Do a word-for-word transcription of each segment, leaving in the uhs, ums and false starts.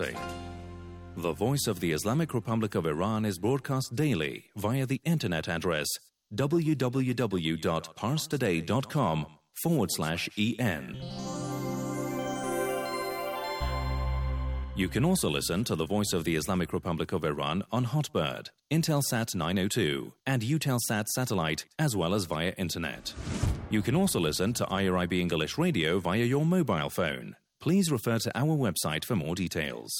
The Voice of the Islamic Republic of Iran is broadcast daily via the internet address www.parstoday.com forward slash en. You can also listen to the Voice of the Islamic Republic of Iran on Hotbird, Intelsat nine oh two, and Eutelsat satellite, as well as via internet. You can also listen to I R I B English Radio via your mobile phone. Please refer to our website for more details.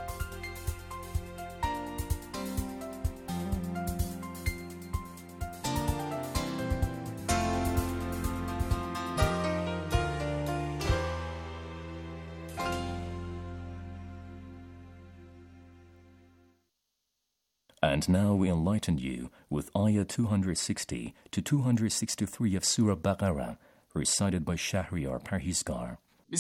And now we enlighten you with Ayah two sixty to two sixty-three of Surah Baqarah, recited by Shahriar Parhizgar.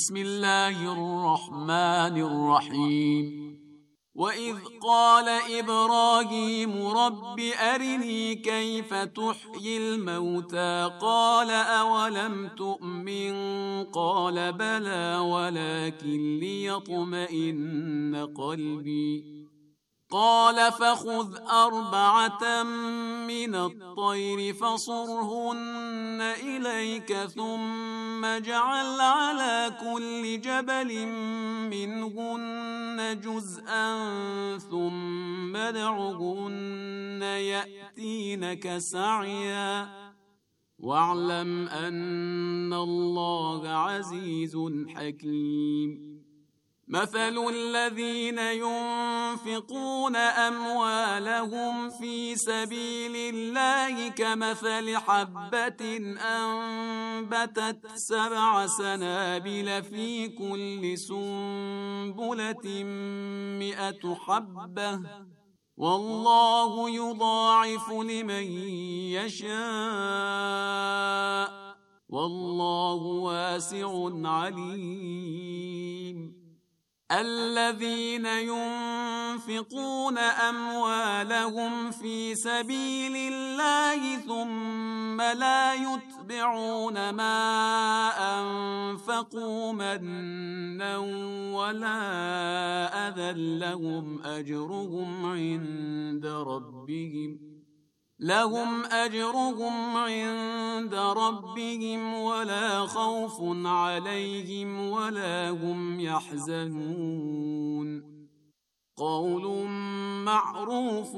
Bismillahir-Rahmanir-Rahim. وَإِذْ قَالَ إِبْرَاهِيمُ رَبِّ أَرِنِي كَيْفَ تُحْيِي الْمَوْتَى قَالَ أَوَلَمْ تُؤْمِنْ قَالَ بَلَى وَلَكِنْ لِيَطْمَئِنَّ قَلْبِي قال فخذ أربعة من الطير فصرهن إليك ثم اجعل على كل جبل منهن جزءا ثم ادعهن يأتينك سعيا واعلم أن الله عزيز حكيم. مثل الذين ينفقون أموالهم في سبيل الله كمثل حبة أنبتت سبع سنابل في كل سنبلة مئة حبة والله يضاعف لمن يشاء والله واسع عليم. الذين ينفقون أموالهم في سبيل الله ثم لا يتبعون ما أنفقوا منا ولا أذى لهم أجرهم عند ربهم لهم أجرهم عند ربهم ولا خوف عليهم ولا هم يحزنون. قول معروف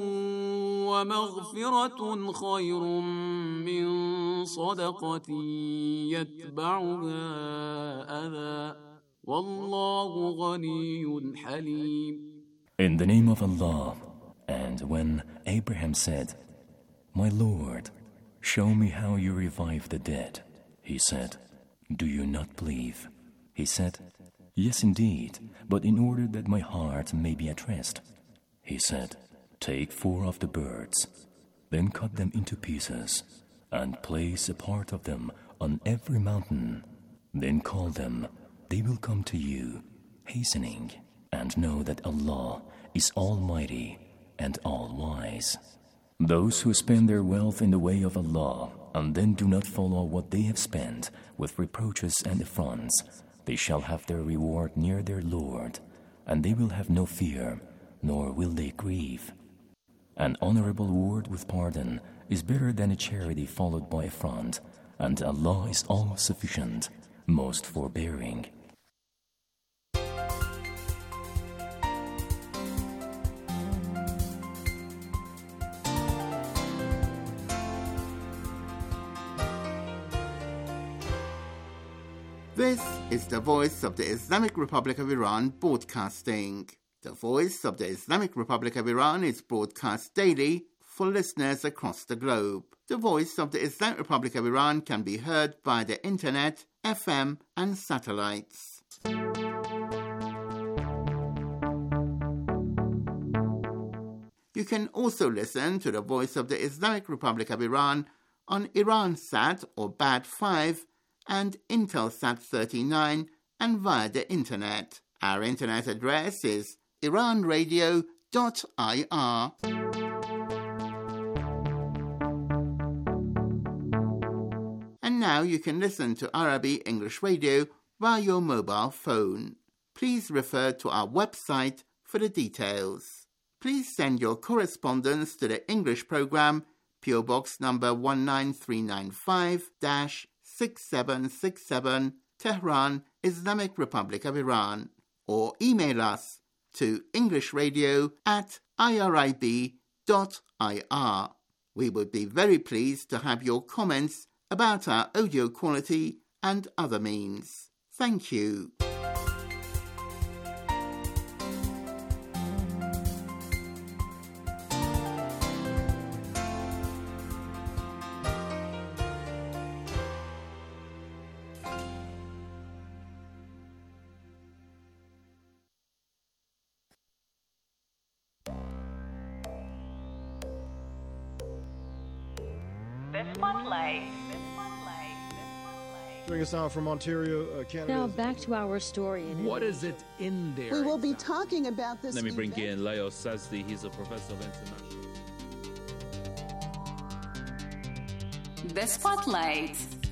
ومغفرة خير من صدقة يتبعها أذى والله غني حليم. In the name of Allah, and when Abraham said, My Lord, show me how you revive the dead. He said, Do you not believe? He said, Yes, indeed, but in order that my heart may be at rest. He said, Take four of the birds, then cut them into pieces, and place a part of them on every mountain. Then call them, they will come to you, hastening, and know that Allah is Almighty and All-Wise. Those who spend their wealth in the way of Allah and then do not follow what they have spent with reproaches and affronts, they shall have their reward near their Lord, and they will have no fear, nor will they grieve. An honorable word with pardon is better than a charity followed by affront, and Allah is all-sufficient, most forbearing. This is the Voice of the Islamic Republic of Iran broadcasting. The Voice of the Islamic Republic of Iran is broadcast daily for listeners across the globe. The Voice of the Islamic Republic of Iran can be heard by the internet, F M and satellites. You can also listen to the Voice of the Islamic Republic of Iran on Iransat or B A D five and Intelsat thirty-nine and via the internet. Our internet address is iran radio dot I R. And now you can listen to Arabi English Radio via your mobile phone. Please refer to our website for the details. Please send your correspondence to the English programme, P O Box number one nine three nine five, six seven six seven, Tehran, Islamic Republic of Iran, or email us to englishradio at irib dot I R. We would be very pleased to have your comments about our audio quality and other means. Thank you. Joining us now from Ontario, uh, Canada. Now back to our story. In what is it in there? We will be talking about this. Let me bring event. in Leo Sazdi. He's a professor of international. The Spotlight.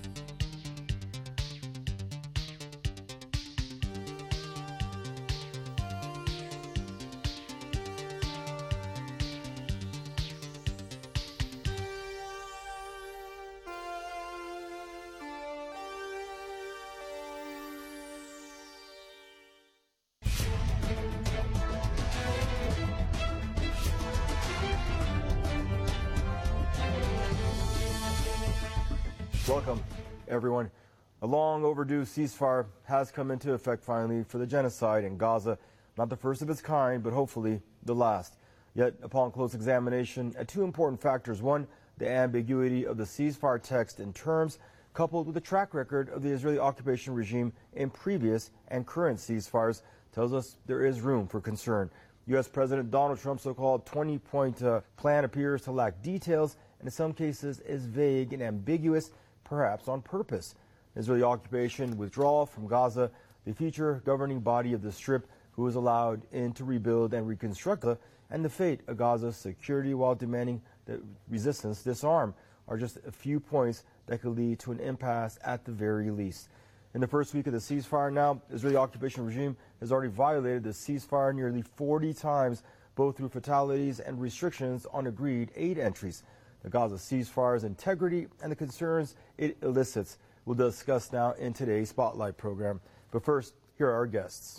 Welcome, everyone. A long overdue ceasefire has come into effect finally for the genocide in Gaza. Not the first of its kind, but hopefully the last. Yet, upon close examination, at two important factors. One, the ambiguity of the ceasefire text and terms, coupled with the track record of the Israeli occupation regime in previous and current ceasefires, tells us there is room for concern. U S President Donald Trump's so-called twenty-point uh, plan appears to lack details and in some cases is vague and ambiguous, perhaps on purpose. Israeli occupation, withdrawal from Gaza, the future governing body of the Strip, who was allowed in to rebuild and reconstruct Gaza, and the fate of Gaza's security while demanding that resistance disarm are just a few points that could lead to an impasse at the very least. In the first week of the ceasefire now, the Israeli occupation regime has already violated the ceasefire nearly forty times, both through fatalities and restrictions on agreed aid entries. The Gaza ceasefire's integrity and the concerns it elicits we'll discuss now in today's Spotlight program. But first, here are our guests.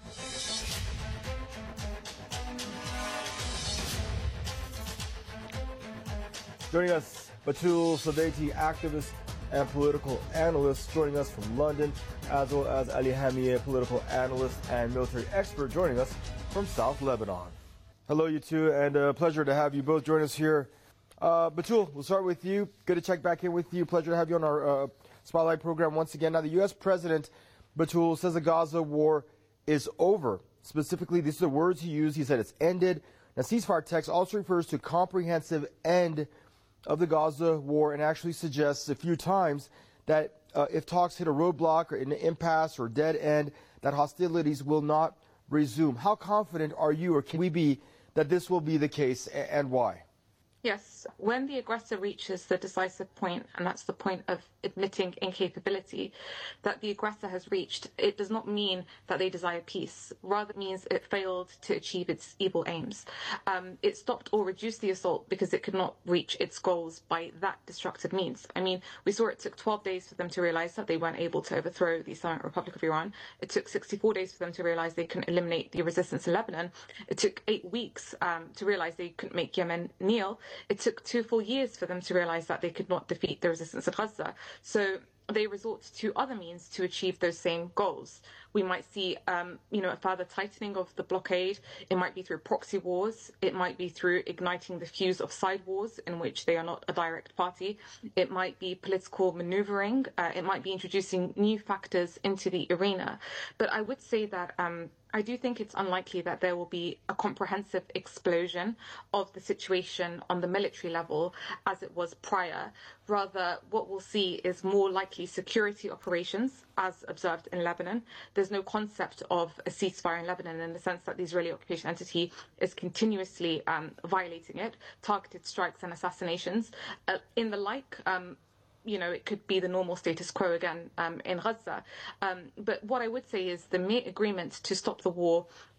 Joining us, Batul Sadeghi, activist and political analyst, joining us from London, as well as Ali Hamia, political analyst and military expert, joining us from South Lebanon. Hello, you two, and a pleasure to have you both join us here. Uh, Batul, we'll start with you. Good to check back in with you. Pleasure to have you on our uh, Spotlight program once again. Now, the U S President, Batul, says the Gaza war is over. Specifically, these are the words he used. He said it's ended. Now, ceasefire text also refers to comprehensive end of the Gaza war and actually suggests a few times that uh, if talks hit a roadblock or an impasse or dead end, that hostilities will not resume. How confident are you, or can we be, that this will be the case, and why? Yes, when the aggressor reaches the decisive point, and that's the point of admitting incapability that the aggressor has reached, it does not mean that they desire peace. Rather, it means it failed to achieve its evil aims. Um, it stopped or reduced the assault because it could not reach its goals by that destructive means. I mean, we saw it took twelve days for them to realize that they weren't able to overthrow the Islamic Republic of Iran. It took sixty-four days for them to realize they couldn't eliminate the resistance in Lebanon. It took eight weeks um, to realize they couldn't make Yemen kneel. It took two full years for them to realize that they could not defeat the resistance in Gaza. So they resort to other means to achieve those same goals. We might see, um, you know, a further tightening of the blockade. It might be through proxy wars. It might be through igniting the fuse of side wars in which they are not a direct party. It might be political maneuvering. Uh, it might be introducing new factors into the arena. But I would say that um, I do think it's unlikely that there will be a comprehensive explosion of the situation on the military level as it was prior. Rather, what we'll see is more likely security operations, as observed in Lebanon. There's no concept of a ceasefire in Lebanon in the sense that the Israeli occupation entity is continuously um, violating it, targeted strikes and assassinations. Uh, in the like, um, you know, it could be the normal status quo again um, in Gaza. Um, but what I would say is the mere agreement to stop the war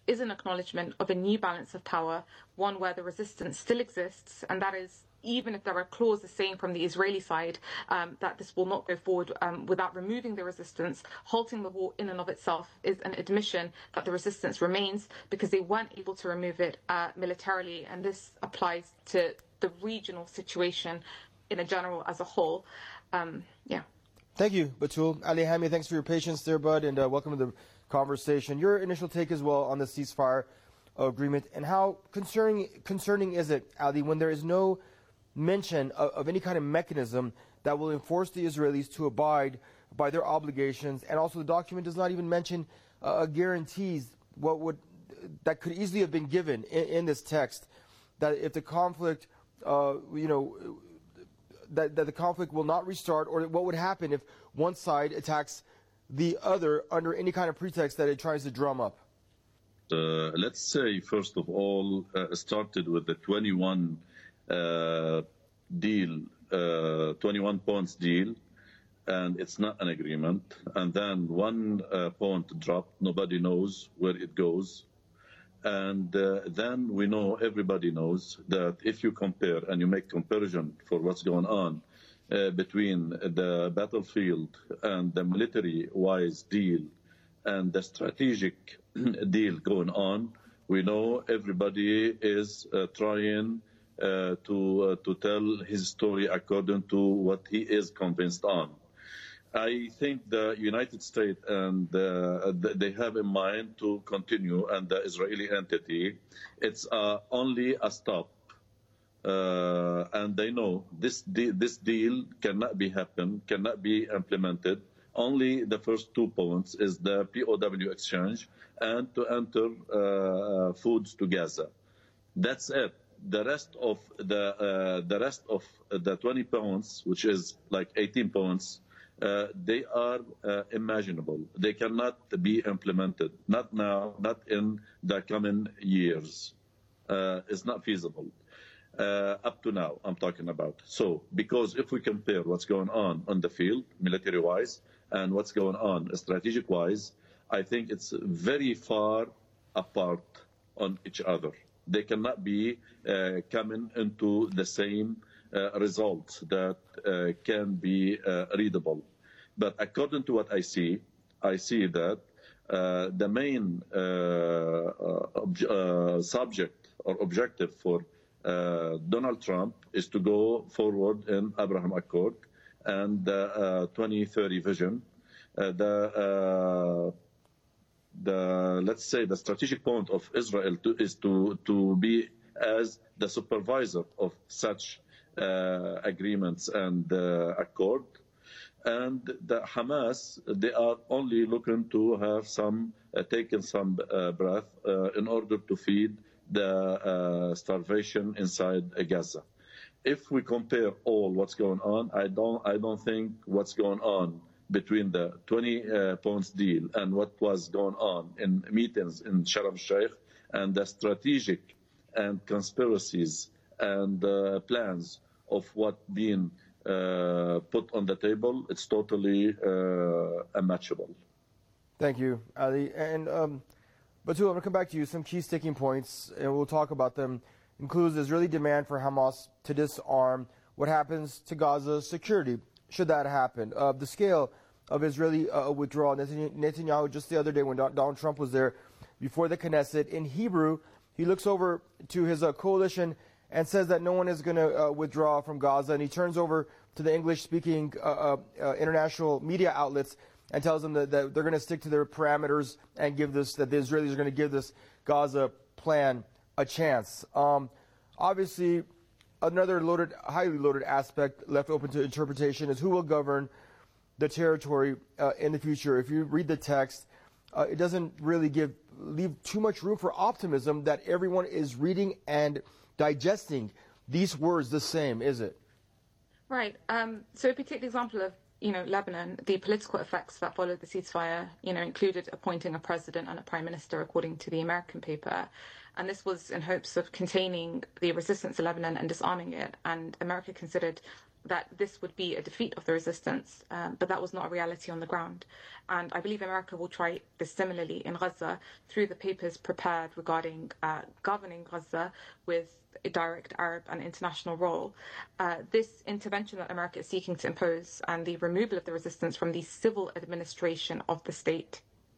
is an acknowledgement of a new balance of power, one where the resistance still exists, and that is, even if there are clauses saying from the Israeli side um, that this will not go forward um, without removing the resistance, halting the war in and of itself is an admission that the resistance remains because they weren't able to remove it uh, militarily. And this applies to the regional situation in a general as a whole. Um, yeah. Thank you, Batul. Ali Hammy, thanks for your patience there, bud, and uh, welcome to the conversation. Your initial take as well on the ceasefire agreement, and how concerning concerning is it, Ali, when there is no mention of, of any kind of mechanism that will enforce the Israelis to abide by their obligations, and also the document does not even mention uh, guarantees what would that could easily have been given in, in this text, that if the conflict, uh, you know, that, that the conflict will not restart, or what would happen if one side attacks the other under any kind of pretext that it tries to drum up. Uh, let's say, first of all, uh, started with the twenty-one uh, deal, uh, twenty-one points deal, and it's not an agreement. And then one uh, point dropped, nobody knows where it goes. And uh, then we know, everybody knows, that if you compare and you make comparison for what's going on uh, between the battlefield and the military-wise deal and the strategic deal going on, we know everybody is uh, trying uh, to uh, to tell his story according to what he is convinced on. I think the United States and uh, they have in mind to continue, and the Israeli entity, it's uh, only a stop. Uh, and they know this de- this deal cannot be happen, cannot be implemented. Only the first two points is the P O W exchange and to enter uh, foods to Gaza. That's it. The rest of the uh, the rest of the twenty points, which is like eighteen points, uh, they are uh, imaginable. They cannot be implemented. Not now. Not in the coming years. Uh, it's not feasible. Uh, up to now, I'm talking about. So, because if we compare what's going on on the field, military-wise, and what's going on strategic-wise, I think it's very far apart on each other. They cannot be uh, coming into the same uh, results that uh, can be uh, readable. But according to what I see, I see that uh, the main uh, uh, ob- uh, subject or objective for Uh, Donald Trump is to go forward in Abraham Accord and the uh, twenty thirty vision. Uh, the, uh, the let's say the strategic point of Israel to, is to to be as the supervisor of such uh, agreements and uh, accord. And the Hamas, they are only looking to have some uh, taken some uh, breath uh, in order to feed the uh, starvation inside Gaza. If we compare all what's going on, I don't, I don't think what's going on between the twenty uh, points deal and what was going on in meetings in Sharm el-Sheikh and the strategic and conspiracies and uh, plans of what being uh, put on the table, it's totally uh, unmatchable. Thank you, Ali. And um, Batul, I'm going to come back to you. Some key sticking points, and we'll talk about them, includes Israeli demand for Hamas to disarm. What happens to Gaza's security, should that happen? Uh, the scale of Israeli uh, withdrawal. Netanyahu, just the other day when Donald Trump was there before the Knesset, in Hebrew, he looks over to his uh, coalition and says that no one is going to uh, withdraw from Gaza, and he turns over to the English-speaking uh, uh, uh, international media outlets and tells them that, that they're going to stick to their parameters and give this, that the Israelis are going to give this Gaza plan a chance. Um, obviously, another loaded, highly loaded aspect left open to interpretation is who will govern the territory uh, in the future. If you read the text, uh, it doesn't really give leave too much room for optimism that everyone is reading and digesting these words the same, is it? Right. Um, so if we take the example of you know, Lebanon, the political effects that followed the ceasefire, you know, included appointing a president and a prime minister, according to the American paper. And this was in hopes of containing the resistance to Lebanon and disarming it. And America considered that this would be a defeat of the resistance, um, but that was not a reality on the ground. And I believe America will try this similarly in Gaza through the papers prepared regarding uh, governing Gaza with a direct Arab and international role. Uh, this intervention that America is seeking to impose and the removal of the resistance from the civil administration of the state,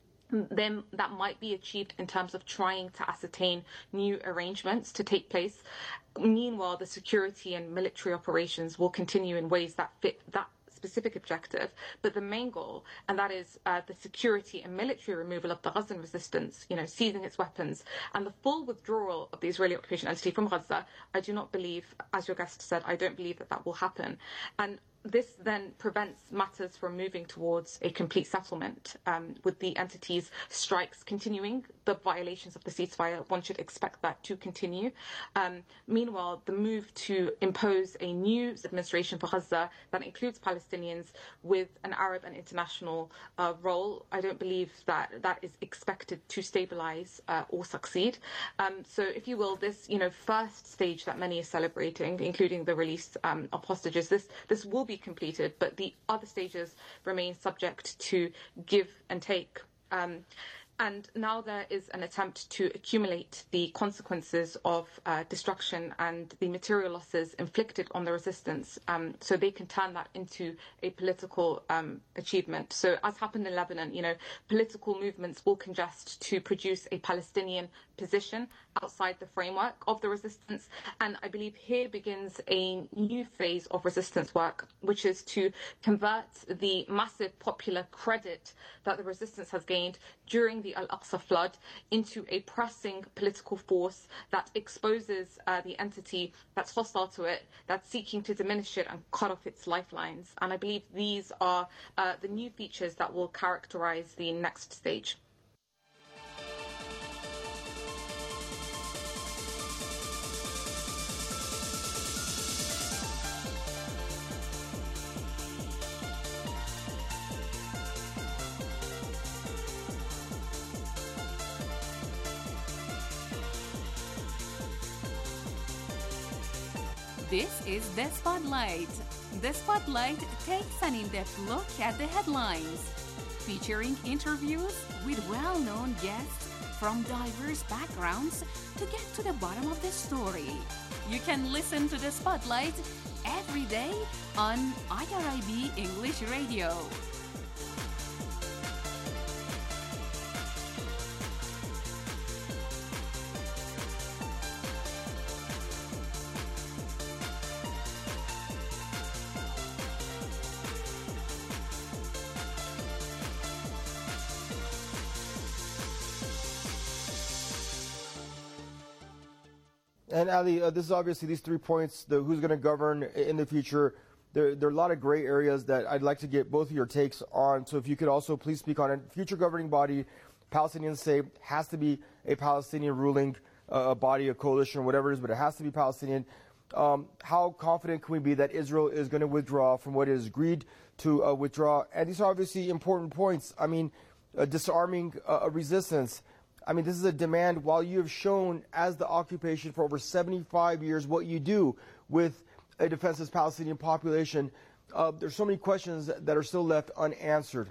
then that might be achieved in terms of trying to ascertain new arrangements to take place. Meanwhile, the security and military operations will continue in ways that fit that specific objective, but the main goal, and that is uh, the security and military removal of the Gazan resistance, you know, seizing its weapons, and the full withdrawal of the Israeli occupation entity from Gaza, I do not believe, as your guest said, I don't believe that that will happen. And this then prevents matters from moving towards a complete settlement. Um, with the entity's strikes continuing, the violations of the ceasefire, one should expect that to continue. Um, meanwhile, the move to impose a new administration for Gaza that includes Palestinians with an Arab and international uh, role, I don't believe that that is expected to stabilize uh, or succeed. Um, so, if you will, this you know first stage that many are celebrating, including the release um, of hostages, this this will be completed, but the other stages remain subject to give and take. Um, and now there is an attempt to accumulate the consequences of uh, destruction and the material losses inflicted on the resistance, um, so they can turn that into a political um, achievement. So as happened in Lebanon, you know, political movements will congest to produce a Palestinian position outside the framework of the resistance. And I believe here begins a new phase of resistance work, which is to convert the massive popular credit that the resistance has gained during the Al-Aqsa flood into a pressing political force that exposes uh, the entity that's hostile to it, that's seeking to diminish it and cut off its lifelines. And I believe these are uh, the new features that will characterize the next stage. This is The Spotlight. The Spotlight takes an in-depth look at the headlines, featuring interviews with well-known guests from diverse backgrounds to get to the bottom of the story. You can listen to The Spotlight every day on I R I B English Radio. And Ali, uh, this is obviously these three points, the who's going to govern in the future. There, there are a lot of gray areas that I'd like to get both of your takes on. So if you could also please speak on it. Future governing body, Palestinians say, has to be a Palestinian ruling uh, body, a coalition, whatever it is, but it has to be Palestinian. Um, how confident can we be that Israel is going to withdraw from what it has agreed to uh, withdraw? And these are obviously important points. I mean, uh, disarming uh, a resistance. I mean, this is a demand while you have shown as the occupation for over seventy-five years what you do with a defenseless Palestinian population. Uh, there's so many questions that are still left unanswered.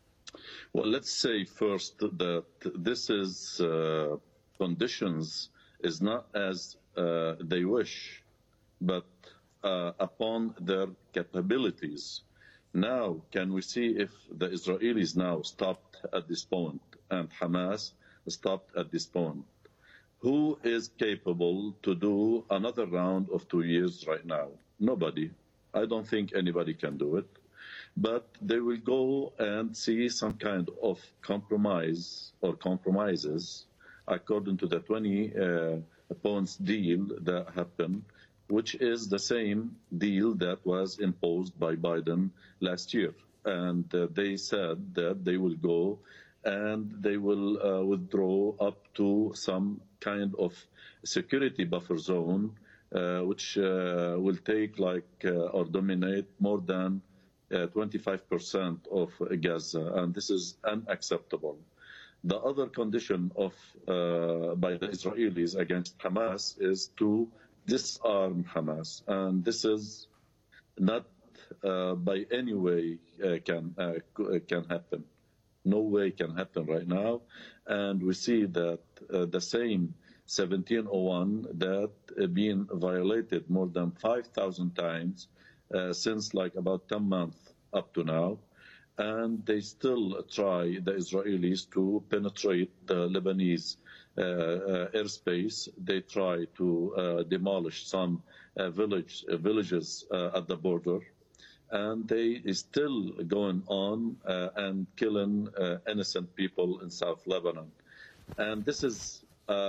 Well, let's say first that this is uh, conditions is not as uh, they wish, but uh, upon their capabilities. Now, can we see if the Israelis now stopped at this point and Hamas stopped at this point? Who is capable to do another round of two years right now? Nobody. I don't think anybody can do it. But they will go and see some kind of compromise or compromises according to the twenty uh, points deal that happened, which is the same deal that was imposed by Biden last year. And uh, they said that they will go and they will uh, withdraw up to some kind of security buffer zone, uh, which uh, will take like uh, or dominate more than uh, twenty-five percent of Gaza, and this is unacceptable. The other condition of uh, by the Israelis against Hamas is to disarm Hamas, and this is not uh, by any way uh, can uh, can happen. No way can happen right now. And we see that uh, the same seventeen oh one that uh, being violated more than five thousand times uh, since like about ten months up to now. And they still try, the Israelis, to penetrate the Lebanese uh, uh, airspace. They try to uh, demolish some uh, village, uh, villages uh, at the border. And they is still going on uh, and killing uh, innocent people in South Lebanon. And this is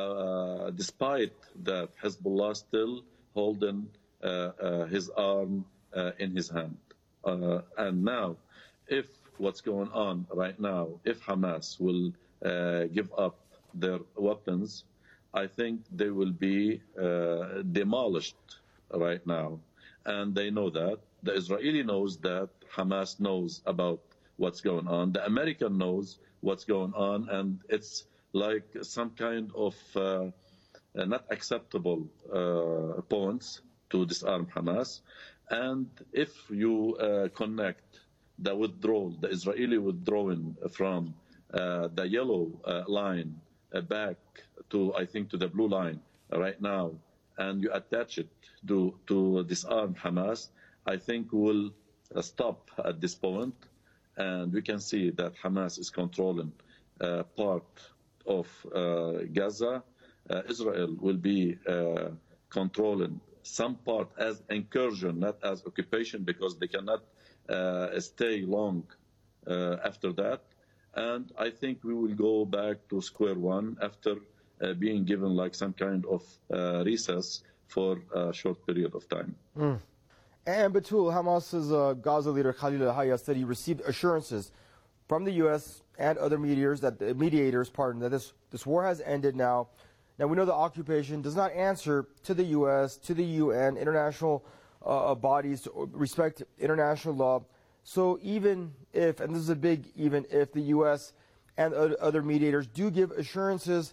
uh, despite that Hezbollah still holding uh, uh, his arm uh, in his hand. Uh, and now, if what's going on right now, if Hamas will uh, give up their weapons, I think they will be uh, demolished right now. And they know that. The Israeli knows that. Hamas knows about what's going on. The American knows what's going on. And it's like some kind of uh, not acceptable uh, points to disarm Hamas. And if you uh, connect the withdrawal, the Israeli withdrawing from uh, the yellow uh, line uh, back to, I think, to the blue line right now, and you attach it to, to disarm Hamas, I think will uh, stop at this point, and we can see that Hamas is controlling uh, part of uh, Gaza. Uh, Israel will be uh, controlling some part as incursion, not as occupation, because they cannot uh, stay long uh, after that. And I think we will go back to square one after uh, being given like some kind of uh, recess for a short period of time. Mm. And Batul, Hamas's uh, Gaza leader Khalil al-Hayya said he received assurances from the U S and other mediators that the mediators, pardon, that this this war has ended now. Now we know the occupation does not answer to the U S, to the U N, international uh, bodies to respect international law. So even if, and this is a big even if, the U S and other mediators do give assurances,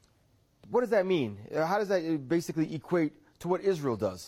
what does that mean? How does that basically equate to what Israel does?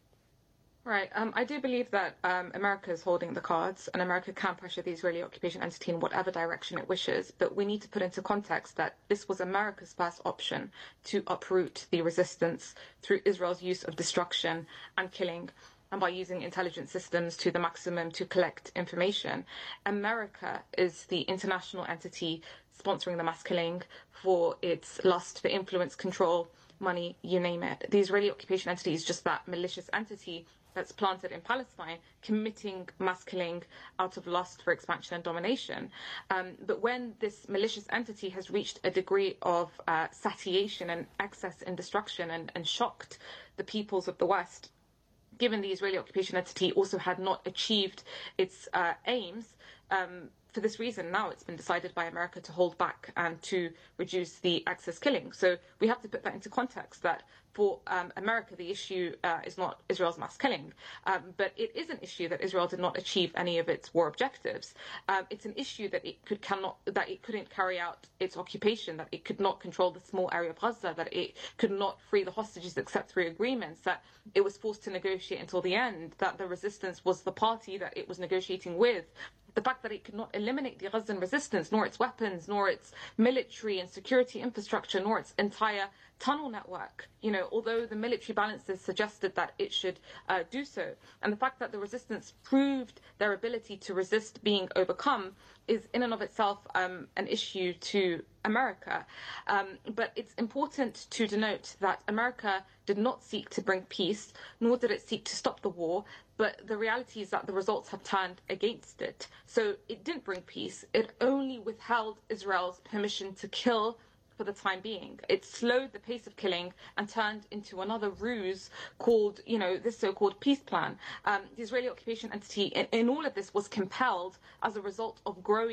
Right. Um, I do believe that um, America is holding the cards, and America can pressure the Israeli occupation entity in whatever direction it wishes. But we need to put into context that this was America's first option to uproot the resistance through Israel's use of destruction and killing, and by using intelligence systems to the maximum to collect information. America is the international entity sponsoring the mass killing for its lust for influence, control, money, you name it. The Israeli occupation entity is just that malicious entity that's planted in Palestine, committing mass killing out of lust for expansion and domination. Um, but when this malicious entity has reached a degree of uh, satiation and excess in destruction and, and shocked the peoples of the West, given the Israeli occupation entity also had not achieved its uh, aims, um, for this reason, now it's been decided by America to hold back and to reduce the excess killing. So we have to put that into context, that for um, America, the issue uh, is not Israel's mass killing, um, but it is an issue that Israel did not achieve any of its war objectives. Um, it's an issue that it could cannot, that it couldn't carry out its occupation, that it could not control the small area of Gaza, that it could not free the hostages except through agreements, that it was forced to negotiate until the end, that the resistance was the party that it was negotiating with. The fact that it could not eliminate the Gazan resistance, nor its weapons, nor its military and security infrastructure, nor its entire tunnel network, you know, although the military balances suggested that it should uh, do so. And the fact that the resistance proved their ability to resist being overcome is in and of itself um, an issue to America. Um, but it's important to denote that America did not seek to bring peace, nor did it seek to stop the war, but the reality is that the results have turned against it. So it didn't bring peace. It only withheld Israel's permission to kill for the time being. It slowed the pace of killing and turned into another ruse called, you know, this so-called peace plan. Um, the Israeli occupation entity in, in all of this was compelled as a result of growing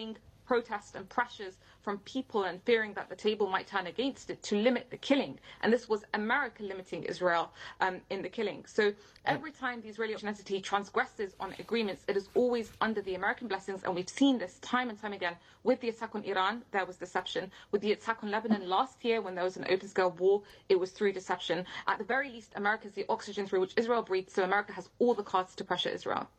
protests and pressures from people and fearing that the table might turn against it to limit the killing. And this was America limiting Israel um, in the killing. So every time the Israeli entity transgresses on agreements, it is always under the American blessings. And we've seen this time and time again. With the attack on Iran, there was deception. With the attack on Lebanon last year, when there was an open-scale war, it was through deception. At the very least, America is the oxygen through which Israel breathes, so America has all the cards to pressure Israel.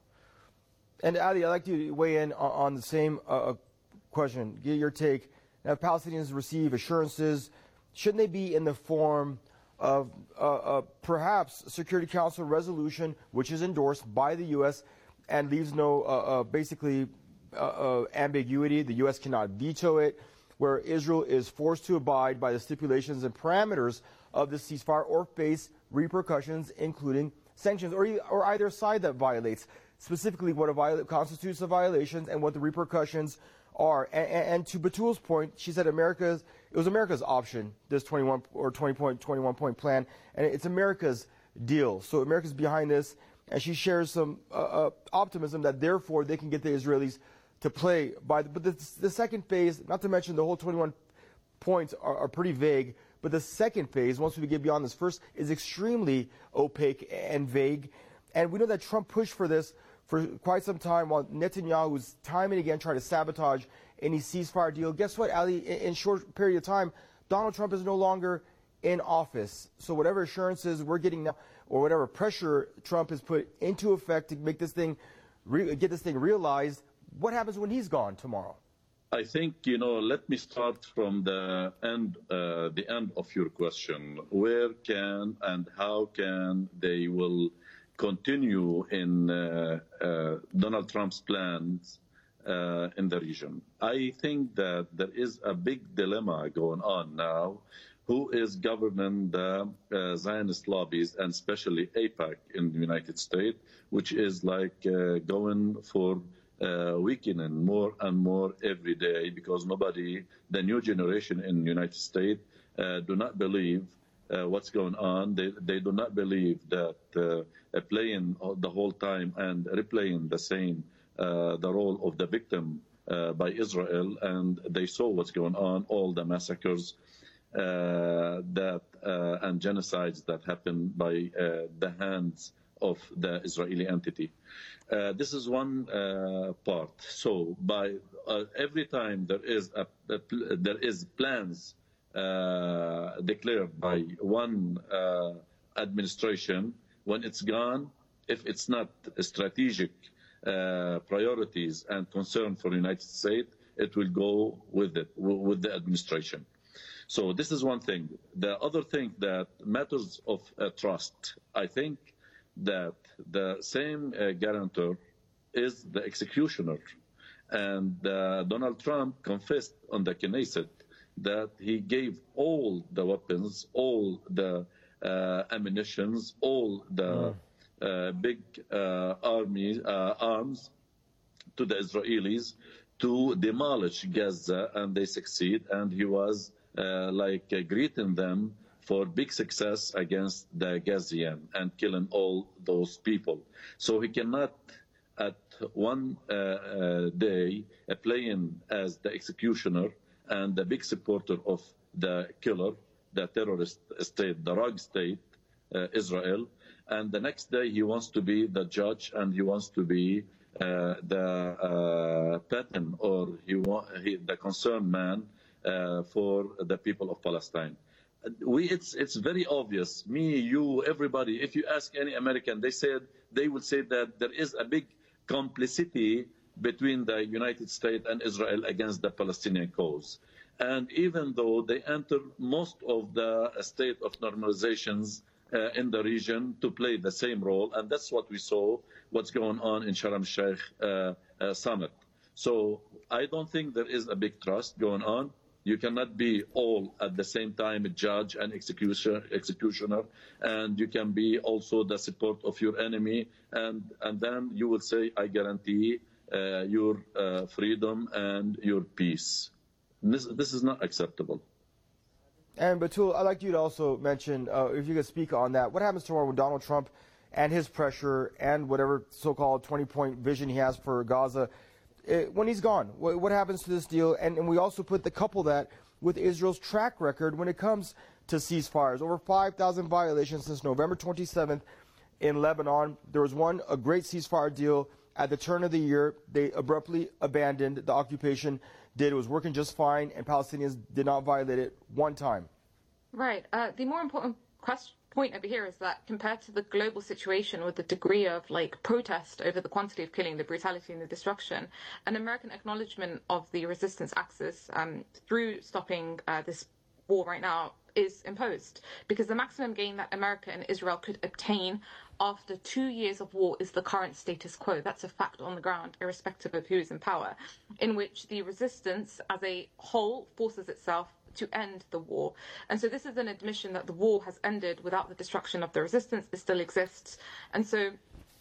And Ali, I'd like to weigh in on, on the same uh, question, get your take. Now, if Palestinians receive assurances, shouldn't they be in the form of uh, uh, perhaps Security Council resolution, which is endorsed by the U S and leaves no uh, uh, basically uh, uh, ambiguity? The U S cannot veto it, where Israel is forced to abide by the stipulations and parameters of the ceasefire or face repercussions, including sanctions, or, or either side that violates, specifically what a viola- constitutes a violation and what the repercussions are. And, and, and to Batul's point, she said America's it was America's option, this twenty-one or twenty point twenty-one point plan, and it's America's deal. So America's behind this, and she shares some uh, uh, optimism that therefore they can get the Israelis to play by. The, but the, the second phase, not to mention the whole twenty-one points are, are pretty vague. But the second phase, once we get beyond this first, is extremely opaque and vague. And we know that Trump pushed for this for quite some time, while Netanyahu's time and again trying to sabotage any ceasefire deal. Guess what, Ali? In, in short period of time, Donald Trump is no longer in office. So whatever assurances we're getting now, or whatever pressure Trump has put into effect to make this thing, re- get this thing realized, what happens when he's gone tomorrow? I think, you know, let me start from the end, uh, the end of your question. Where can and how can they will continue in uh, uh, Donald Trump's plans uh, in the region? I think that there is a big dilemma going on now. Who is governing the uh, Zionist lobbies, and especially AIPAC in the United States, which is like uh, going for Uh, weakening more and more every day, because nobody, the new generation in the United States, uh, do not believe uh, what's going on. They they do not believe that uh, playing the whole time and replaying the same uh, the role of the victim uh, by Israel, and they saw what's going on, all the massacres uh, that uh, and genocides that happened by uh, the hands of the Israeli entity. Uh, this is one uh, part. So, by uh, every time there is a, a there is plans uh, declared by one uh, administration, when it's gone, if it's not strategic uh, priorities and concern for the United States, it will go with it with the administration. So this is one thing. The other thing that matters of uh, trust, I think, that the same uh, guarantor is the executioner. And uh, Donald Trump confessed on the Knesset that he gave all the weapons, all the uh, ammunitions, all the mm. uh, big uh, army, uh, arms to the Israelis to demolish Gaza, and they succeed. And he was uh, like uh, greeting them for big success against the Gazian and killing all those people. So he cannot, at one uh, uh, day, uh, playing as the executioner and the big supporter of the killer, the terrorist state, the rogue state, uh, Israel, and the next day he wants to be the judge and he wants to be uh, the uh, pattern or he, wa- he the concerned man uh, for the people of Palestine. We, it's it's very obvious. Me, you, everybody. If you ask any American, they said they would say that there is a big complicity between the United States and Israel against the Palestinian cause. And even though they enter most of the state of normalizations uh, in the region to play the same role, and that's what we saw. What's going on in Sharm el-Sheikh uh, uh, summit. So I don't think there is a big trust going on. You cannot be all at the same time a judge and executioner, executioner, and you can be also the support of your enemy, and and then you will say, I guarantee uh, your uh, freedom and your peace. This, this is not acceptable. And Batul, I'd like you to also mention, uh, if you could speak on that, what happens tomorrow when Donald Trump and his pressure and whatever so-called twenty-point vision he has for Gaza uh, when he's gone, what, what happens to this deal? And, and we also put the couple that with Israel's track record when it comes to ceasefires. Over five thousand violations since November twenty-seventh in Lebanon. There was one, a great ceasefire deal at the turn of the year. They abruptly abandoned the occupation. Did it was working just fine, and Palestinians did not violate it one time. Right. Uh, the more important question, point over here is that compared to the global situation with the degree of like protest over the quantity of killing, the brutality and the destruction, an American acknowledgement of the resistance axis um, through stopping uh, this war right now is imposed, because the maximum gain that America and Israel could obtain after two years of war is the current status quo. That's a fact on the ground, irrespective of who is in power, in which the resistance as a whole forces itself to end the war. And so this is an admission that the war has ended without the destruction of the resistance. It still exists. And so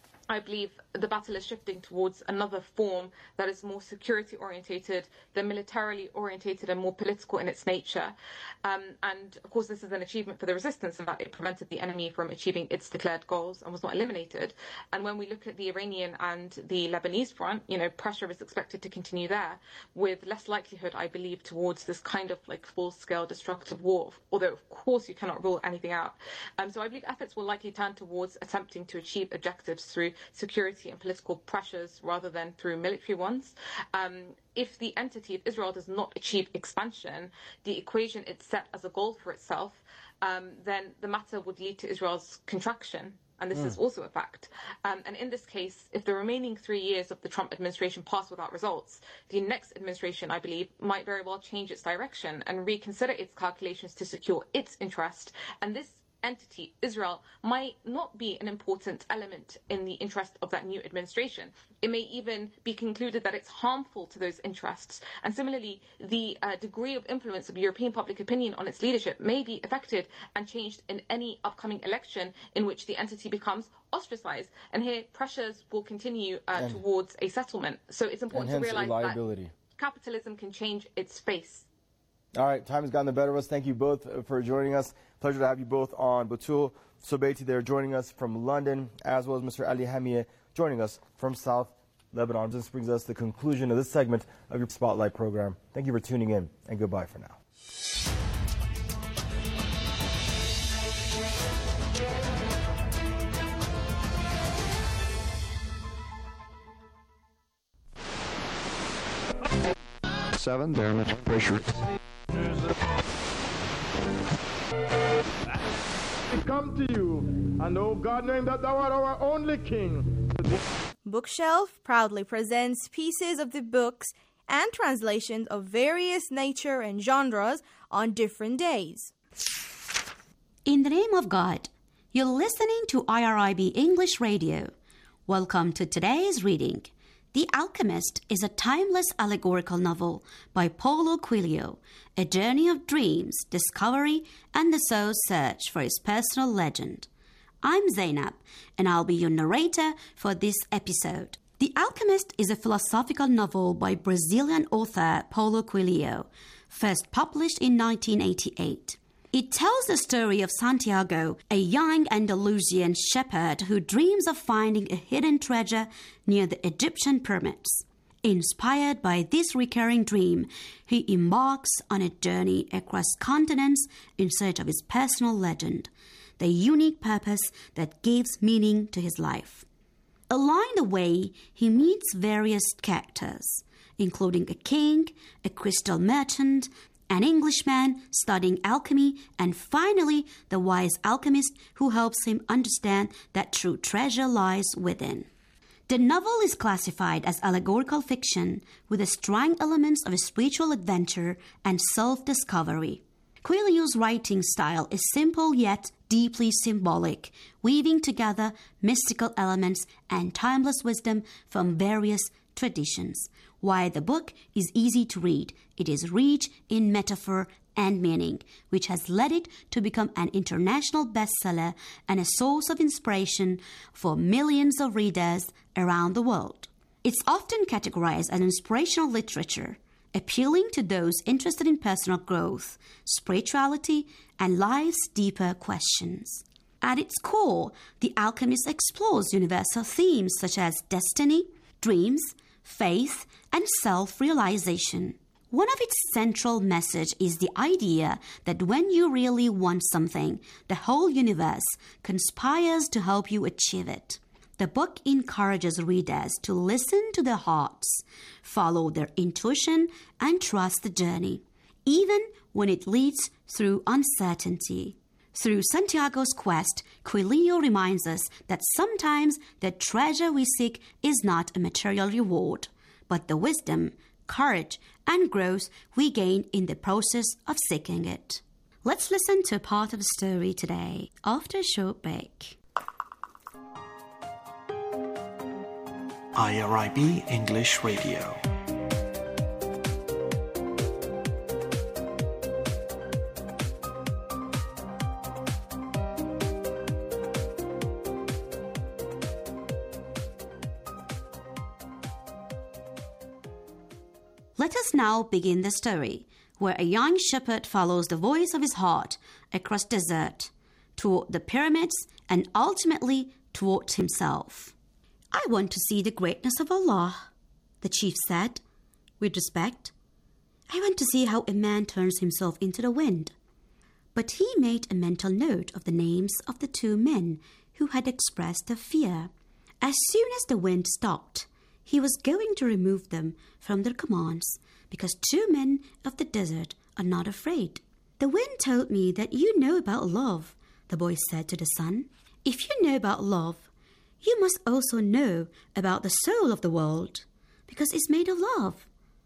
I believe the battle is shifting towards another form that is more security orientated than militarily orientated and more political in its nature. Um, and of course, this is an achievement for the resistance in that it prevented the enemy from achieving its declared goals and was not eliminated. And when we look at the Iranian and the Lebanese front, you know, pressure is expected to continue there with less likelihood, I believe, towards this kind of like full scale destructive war, although of course you cannot rule anything out. Um, so I believe efforts will likely turn towards attempting to achieve objectives through security and political pressures rather than through military ones. Um, if the entity of Israel does not achieve expansion, the equation it's set as a goal for itself, um, then the matter would lead to Israel's contraction. And this mm. is also a fact. Um, and in this case, if the remaining three years of the Trump administration pass without results, the next administration, I believe, might very well change its direction and reconsider its calculations to secure its interest. And this entity, Israel, might not be an important element in the interest of that new administration. It may even be concluded that it's harmful to those interests. And similarly, the uh, degree of influence of European public opinion on its leadership may be affected and changed in any upcoming election in which the entity becomes ostracized. And here, pressures will continue uh, towards a settlement. So it's important to realize that capitalism can change its face. All right, time has gotten the better of us. Thank you both for joining us. Pleasure to have you both on. Batul Sobeiti there joining us from London, as well as Mister Ali Hamia joining us from South Lebanon. This brings us to the conclusion of this segment of your Spotlight program. Thank you for tuning in, and goodbye for now. Seven, barometric pressure. Come to you, and oh God, knowing that thou art our only King. Bookshelf proudly presents pieces of the books and translations of various nature and genres on different days. In the name of God, you're listening to I R I B English Radio. Welcome to today's reading. The Alchemist is a timeless allegorical novel by Paulo Coelho, a journey of dreams, discovery, and the soul's search for his personal legend. I'm Zainab, and I'll be your narrator for this episode. The Alchemist is a philosophical novel by Brazilian author Paulo Coelho, first published in nineteen eighty-eight. It tells the story of Santiago, a young Andalusian shepherd who dreams of finding a hidden treasure near the Egyptian pyramids. Inspired by this recurring dream, he embarks on a journey across continents in search of his personal legend, the unique purpose that gives meaning to his life. Along the way, he meets various characters, including a king, a crystal merchant, an Englishman studying alchemy, and finally, the wise alchemist who helps him understand that true treasure lies within. The novel is classified as allegorical fiction with the strong elements of a spiritual adventure and self-discovery. Coelho's writing style is simple yet deeply symbolic, weaving together mystical elements and timeless wisdom from various traditions. While the book is easy to read, it is rich in metaphor and meaning, which has led it to become an international bestseller and a source of inspiration for millions of readers around the world. It's often categorized as inspirational literature, appealing to those interested in personal growth, spirituality, and life's deeper questions. At its core, The Alchemist explores universal themes such as destiny, dreams, faith, and self-realization. One of its central messages is the idea that when you really want something, the whole universe conspires to help you achieve it. The book encourages readers to listen to their hearts, follow their intuition, and trust the journey, even when it leads through uncertainty. Through Santiago's quest, Coelho reminds us that sometimes the treasure we seek is not a material reward, but the wisdom, courage, and growth we gain in the process of seeking it. Let's listen to a part of the story today, after a short break. I R I B English Radio. Let us now begin the story, where a young shepherd follows the voice of his heart across desert, toward the pyramids, and ultimately toward himself. "I want to see the greatness of Allah," the chief said, with respect. "I want to see how a man turns himself into the wind." But he made a mental note of the names of the two men who had expressed their fear. As soon as the wind stopped, he was going to remove them from their commands, because two men of the desert are not afraid. "The wind told me that you know about love," the boy said to the sun. "If you know about love, you must also know about the soul of the world, because it's made of love."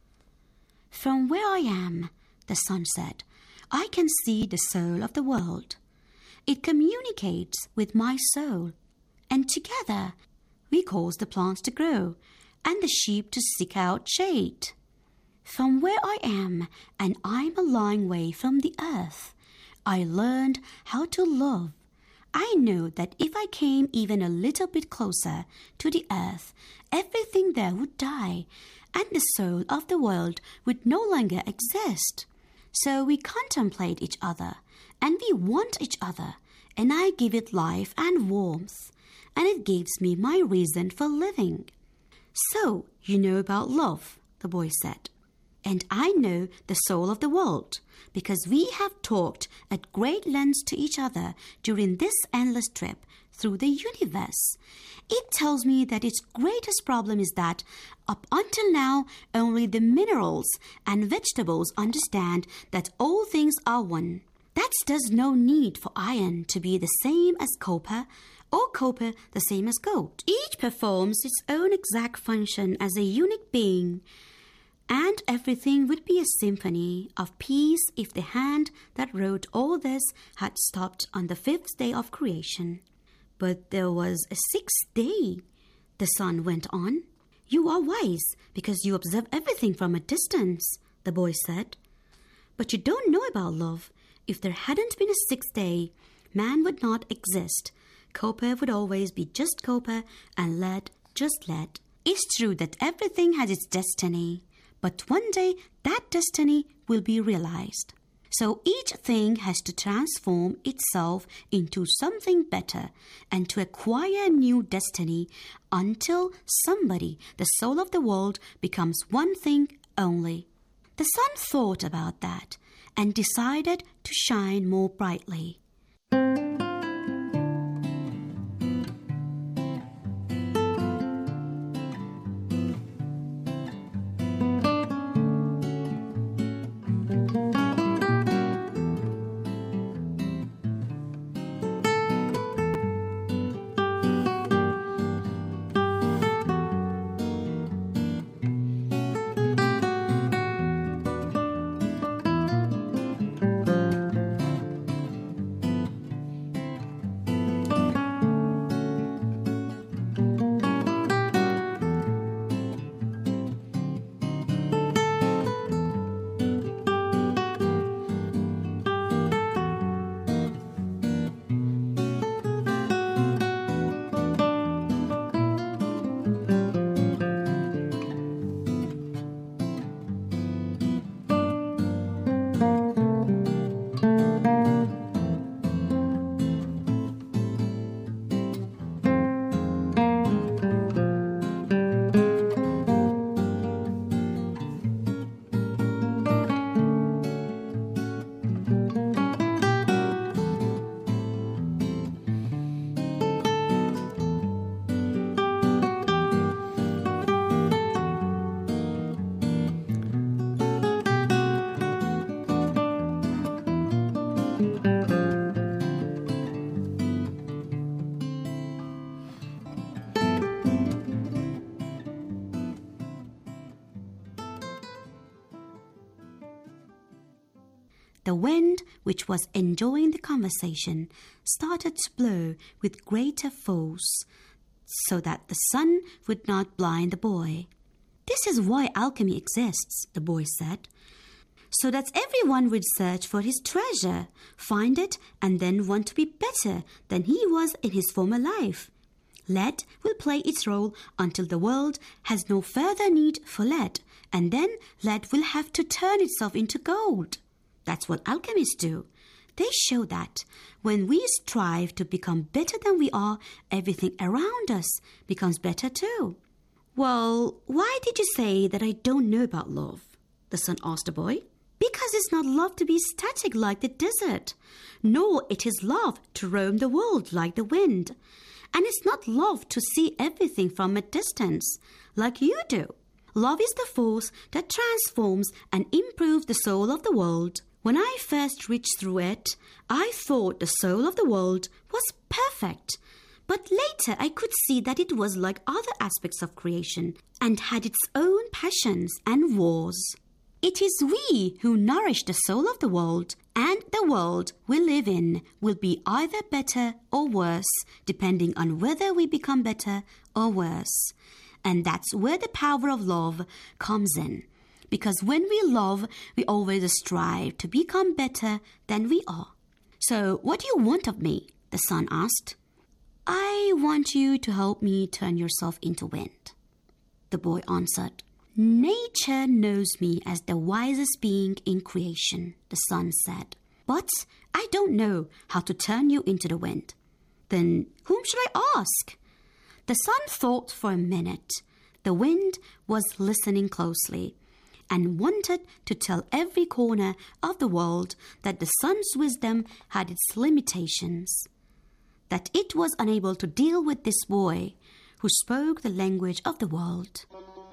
"From where I am," the sun said, "I can see the soul of the world. It communicates with my soul, and together we cause the plants to grow and the sheep to seek out shade. From where I am, and I'm a long way from the earth, I learned how to love. I know that if I came even a little bit closer to the earth, everything there would die, and the soul of the world would no longer exist. So we contemplate each other, and we want each other, and I give it life and warmth, and it gives me my reason for living." "So you know about love," the boy said. "And I know the soul of the world, because we have talked at great lengths to each other during this endless trip through the universe. It tells me that its greatest problem is that, up until now, only the minerals and vegetables understand that all things are one. That there's no need for iron to be the same as copper, or copper the same as gold. Each performs its own exact function as a unique being, and everything would be a symphony of peace if the hand that wrote all this had stopped on the fifth day of creation." "But there was a sixth day," the sun went on. "You are wise because you observe everything from a distance," the boy said. "But you don't know about love. If there hadn't been a sixth day, man would not exist. Copper would always be just copper, and lead just lead. It's true that everything has its destiny, but one day that destiny will be realized. So each thing has to transform itself into something better and to acquire a new destiny until somebody, the soul of the world, becomes one thing only." The sun thought about that and decided to shine more brightly. The wind, which was enjoying the conversation, started to blow with greater force, so that the sun would not blind the boy. "This is why alchemy exists," the boy said, "so that everyone would search for his treasure, find it, and then want to be better than he was in his former life. Lead will play its role until the world has no further need for lead, and then lead will have to turn itself into gold. That's what alchemists do. They show that when we strive to become better than we are, everything around us becomes better too." "Well, why did you say that I don't know about love?" the son asked the boy. "Because it's not love to be static like the desert, nor it is love to roam the world like the wind. And it's not love to see everything from a distance, like you do. Love is the force that transforms and improves the soul of the world. When I first reached through it, I thought the soul of the world was perfect. But later I could see that it was like other aspects of creation and had its own passions and wars. It is we who nourish the soul of the world, and the world we live in will be either better or worse, depending on whether we become better or worse. And that's where the power of love comes in. Because when we love, we always strive to become better than we are." "So what do you want of me?" the son asked. "I want you to help me turn yourself into wind," the boy answered. "Nature knows me as the wisest being in creation," the son said. "But I don't know how to turn you into the wind." "Then whom should I ask?" The son thought for a minute. The wind was listening closely and wanted to tell every corner of the world that the sun's wisdom had its limitations, that it was unable to deal with this boy who spoke the language of the world.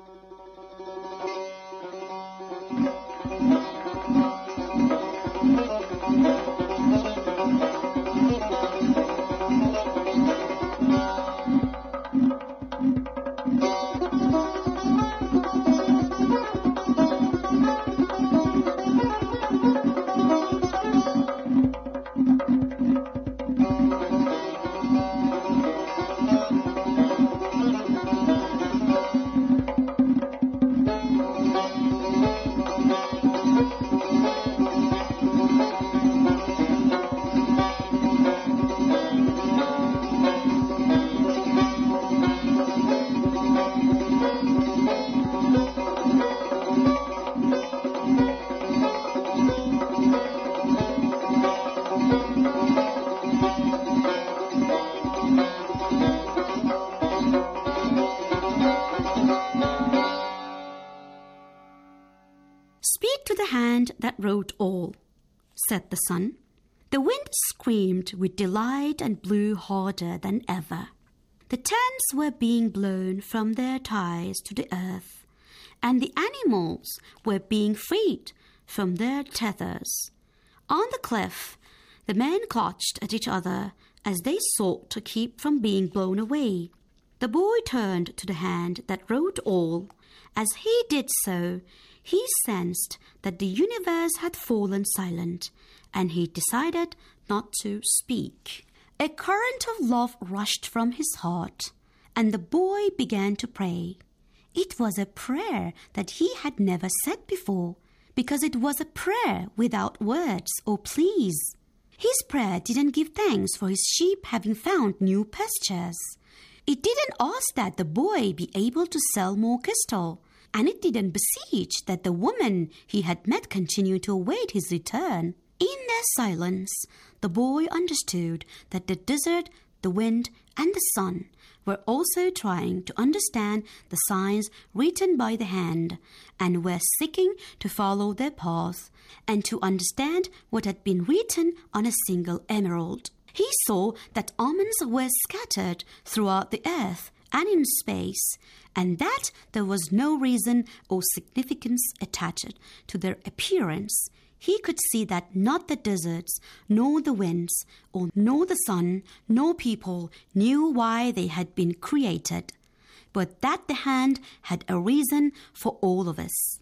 "Speak to the hand that wrote all," said the sun. The wind screamed with delight and blew harder than ever. The tents were being blown from their ties to the earth, and the animals were being freed from their tethers. On the cliff, the men clutched at each other as they sought to keep from being blown away. The boy turned to the hand that wrote all. As he did so, he sensed that the universe had fallen silent, and he decided not to speak. A current of love rushed from his heart, and the boy began to pray. It was a prayer that he had never said before, because it was a prayer without words or pleas. His prayer didn't give thanks for his sheep having found new pastures. It didn't ask that the boy be able to sell more crystal, and it didn't beseech that the woman he had met continue to await his return. In their silence, the boy understood that the desert, the wind, and the sun were also trying to understand the signs written by the hand, and were seeking to follow their path and to understand what had been written on a single emerald. He saw that almonds were scattered throughout the earth and in space, and that there was no reason or significance attached to their appearance. He could see that not the deserts, nor the winds, or nor the sun, nor people knew why they had been created, but that the hand had a reason for all of us.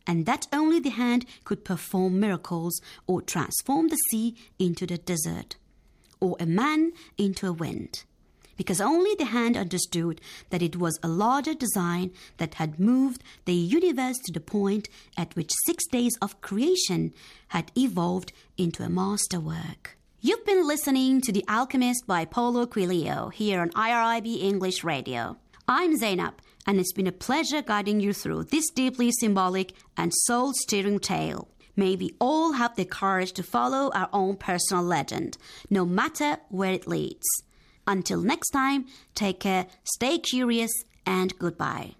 and that only the hand could perform miracles or transform the sea into the desert, or a man into a wind, because only the hand understood that it was a larger design that had moved the universe to the point at which six days of creation had evolved into a masterwork. You've been listening to The Alchemist by Paulo Coelho here on I R I B English Radio. I'm Zainab, and it's been a pleasure guiding you through this deeply symbolic and soul-stirring tale. May we all have the courage to follow our own personal legend, no matter where it leads. Until next time, take care, stay curious, and goodbye.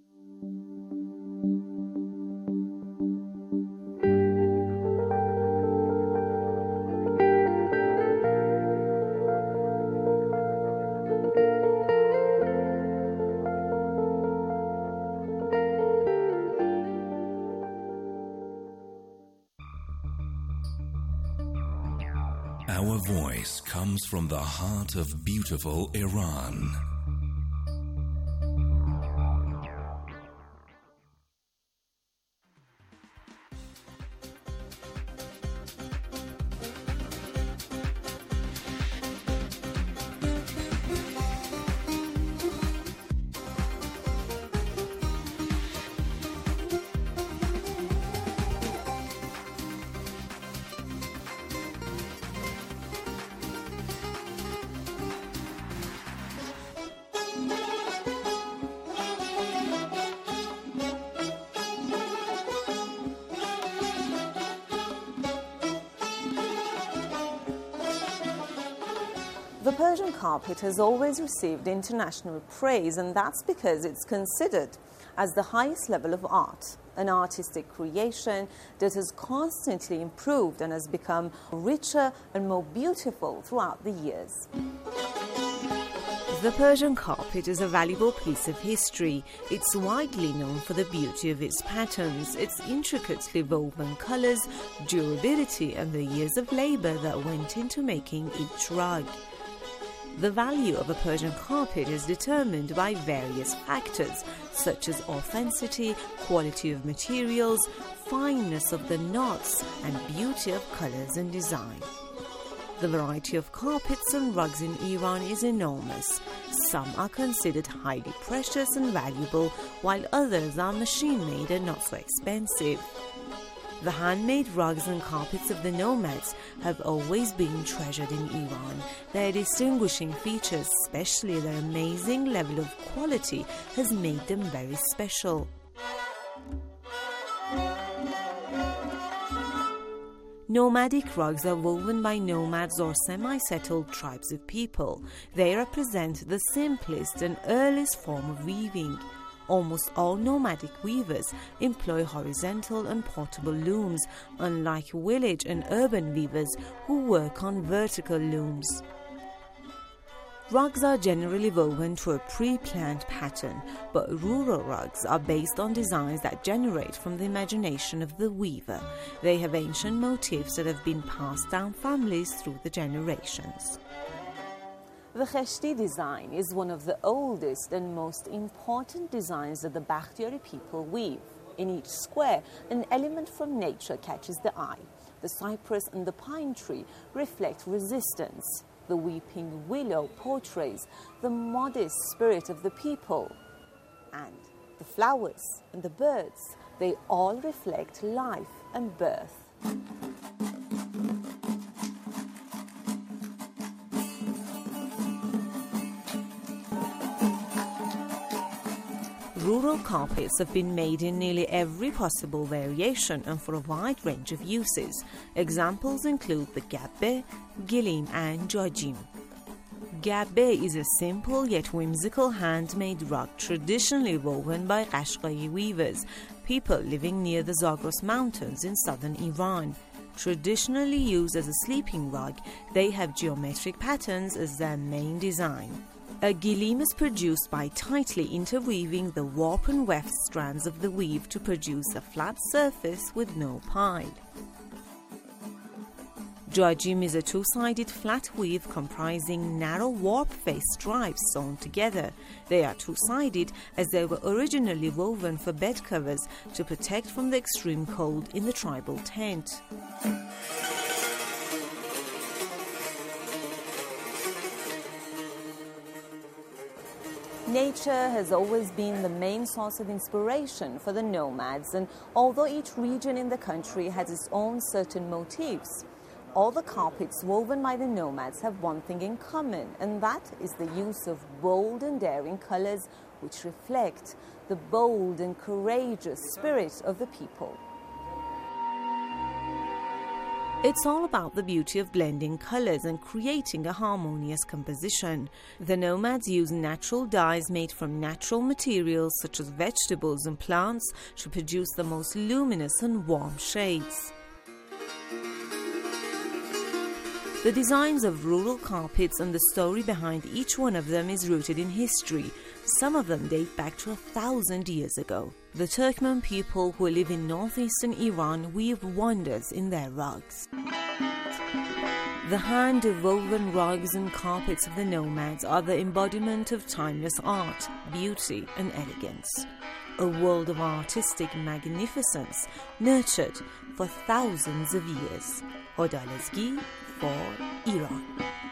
Our voice comes from the heart of beautiful Iran. The Persian carpet has always received international praise, and that's because it's considered as the highest level of art, an artistic creation that has constantly improved and has become richer and more beautiful throughout the years. The Persian carpet is a valuable piece of history. It's widely known for the beauty of its patterns, its intricately woven colors, durability, and the years of labor that went into making each rug. The value of a Persian carpet is determined by various factors, such as authenticity, quality of materials, fineness of the knots, and beauty of colors and design. The variety of carpets and rugs in Iran is enormous. Some are considered highly precious and valuable, while others are machine-made and not so expensive. The handmade rugs and carpets of the nomads have always been treasured in Iran. Their distinguishing features, especially their amazing level of quality, has made them very special. Nomadic rugs are woven by nomads or semi-settled tribes of people. They represent the simplest and earliest form of weaving. Almost all nomadic weavers employ horizontal and portable looms, unlike village and urban weavers who work on vertical looms. Rugs are generally woven to a pre-planned pattern, but rural rugs are based on designs that generate from the imagination of the weaver. They have ancient motifs that have been passed down families through the generations. The Kheshti design is one of the oldest and most important designs that the Bakhtiari people weave. In each square, an element from nature catches the eye. The cypress and the pine tree reflect resistance. The weeping willow portrays the modest spirit of the people. And the flowers and the birds, they all reflect life and birth. Rural carpets have been made in nearly every possible variation and for a wide range of uses. Examples include the gabbe, gilim, and jajim. Gabbe is a simple yet whimsical handmade rug traditionally woven by Qashqai weavers, people living near the Zagros Mountains in southern Iran. Traditionally used as a sleeping rug, they have geometric patterns as their main design. A gilim is produced by tightly interweaving the warp and weft strands of the weave to produce a flat surface with no pile. Joachim is a two-sided flat weave comprising narrow warp-faced stripes sewn together. They are two-sided as they were originally woven for bed covers to protect from the extreme cold in the tribal tent. Nature has always been the main source of inspiration for the nomads, and although each region in the country has its own certain motifs, all the carpets woven by the nomads have one thing in common, and that is the use of bold and daring colors which reflect the bold and courageous spirit of the people. It's all about the beauty of blending colors and creating a harmonious composition. The nomads use natural dyes made from natural materials such as vegetables and plants to produce the most luminous and warm shades. The designs of rural carpets and the story behind each one of them is rooted in history. Some of them date back to a thousand years ago. The Turkmen people who live in northeastern Iran weave wonders in their rugs. The hand-woven rugs and carpets of the nomads are the embodiment of timeless art, beauty and elegance. A world of artistic magnificence nurtured for thousands of years. Hodalezgi for Iran.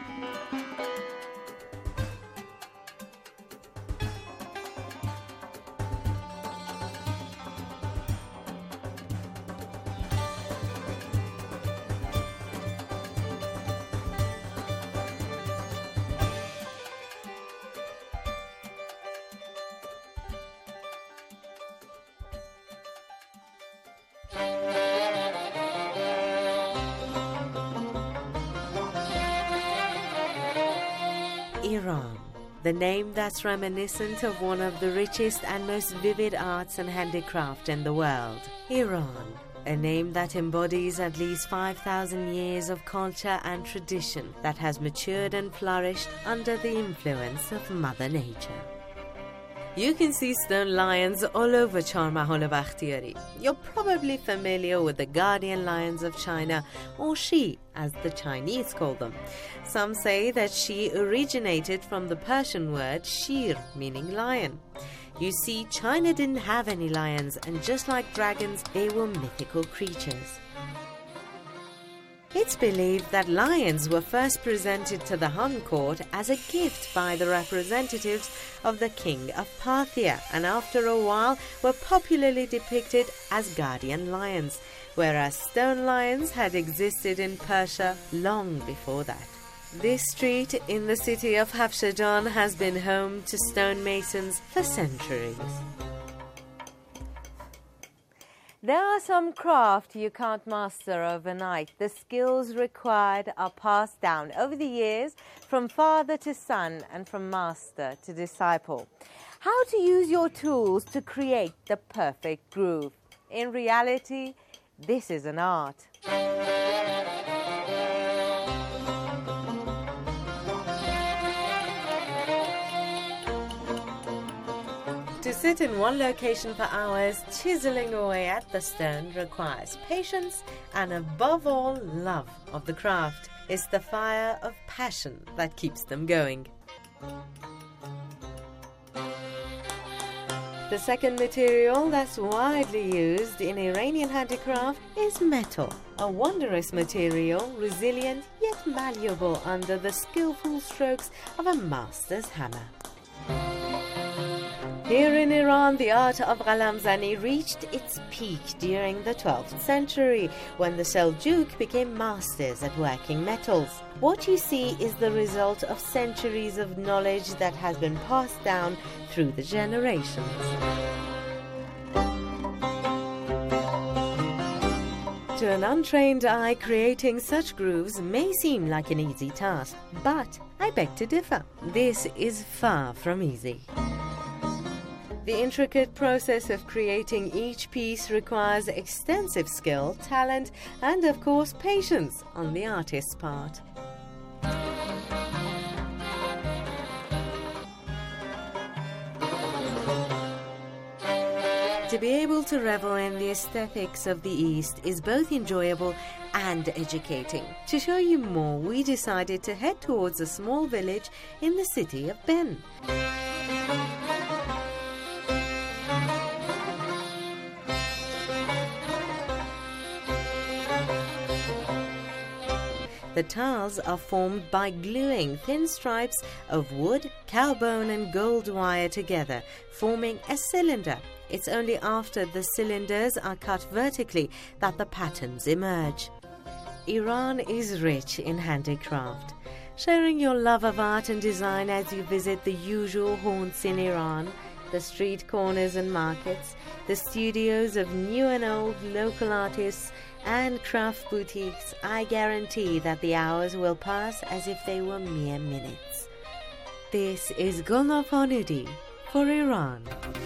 Iran, the name that's reminiscent of one of the richest and most vivid arts and handicraft in the world. Iran, a name that embodies at least five thousand years of culture and tradition that has matured and flourished under the influence of Mother Nature. You can see stone lions all over Char Mahal Bakhtiyari. You're probably familiar with the guardian lions of China, or Shi, as the Chinese call them. Some say that Shi originated from the Persian word shir, meaning lion. You see, China didn't have any lions, and just like dragons, they were mythical creatures. It's believed that lions were first presented to the Han court as a gift by the representatives of the king of Parthia, and after a while were popularly depicted as guardian lions, whereas stone lions had existed in Persia long before that. This street in the city of Hafshajan has been home to stonemasons for centuries. There are some crafts you can't master overnight. The skills required are passed down over the years from father to son and from master to disciple. How to use your tools to create the perfect groove. In reality, this is an art. To sit in one location for hours, chiseling away at the stone requires patience and above all love of the craft. It's the fire of passion that keeps them going. The second material that's widely used in Iranian handicraft is metal, a wondrous material, resilient yet malleable under the skillful strokes of a master's hammer. Here in Iran, the art of Ghalamzani reached its peak during the twelfth century, when the Seljuk became masters at working metals. What you see is the result of centuries of knowledge that has been passed down through the generations. To an untrained eye, creating such grooves may seem like an easy task, but I beg to differ. This is far from easy. The intricate process of creating each piece requires extensive skill, talent, and of course patience on the artist's part. To be able to revel in the aesthetics of the East is both enjoyable and educating. To show you more, we decided to head towards a small village in the city of Ben. The tiles are formed by gluing thin stripes of wood, cowbone and gold wire together, forming a cylinder. It's only after the cylinders are cut vertically that the patterns emerge. Iran is rich in handicraft. Sharing your love of art and design as you visit the usual haunts in Iran, the street corners and markets, the studios of new and old local artists, and craft boutiques, I guarantee that the hours will pass as if they were mere minutes. This is Gulnaz Farnudi for Iran.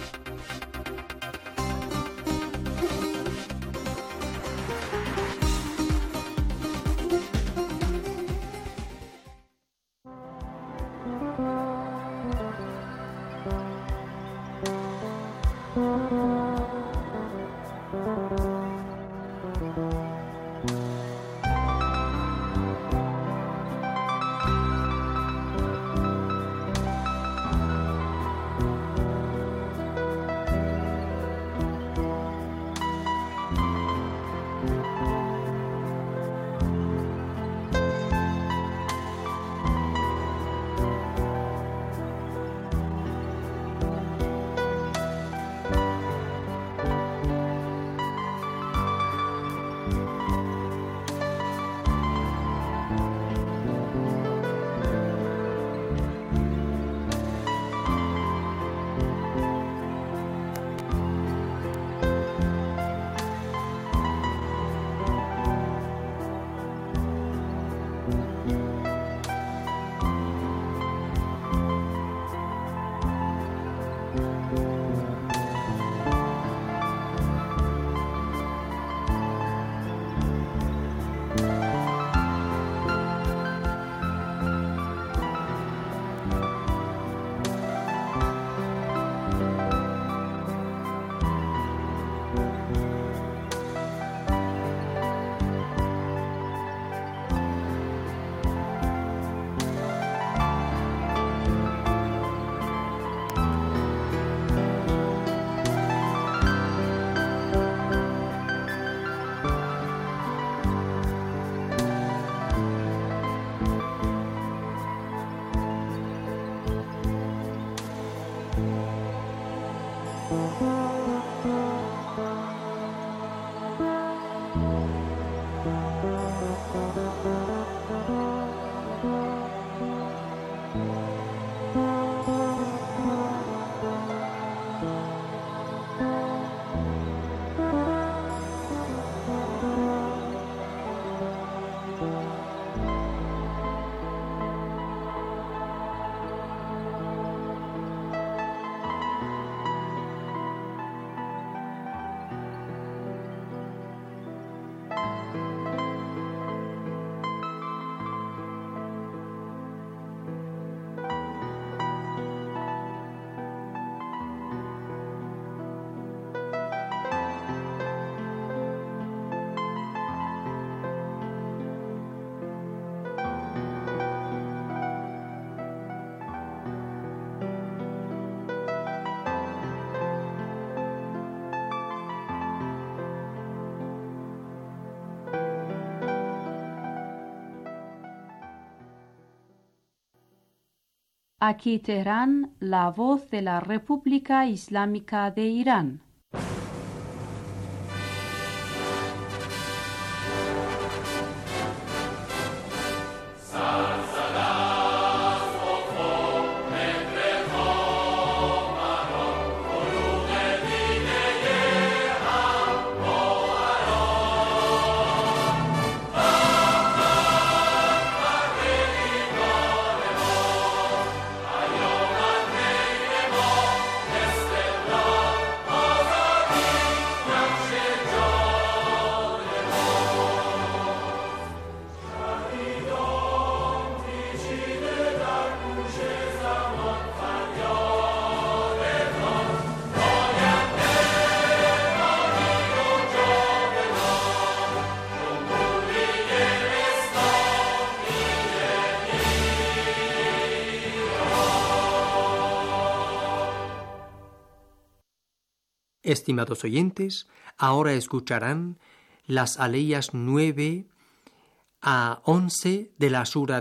Aquí Teherán, la voz de la República Islámica de Irán. Oh Estimados oyentes, ahora escucharán las aleyas nueve a once de la sura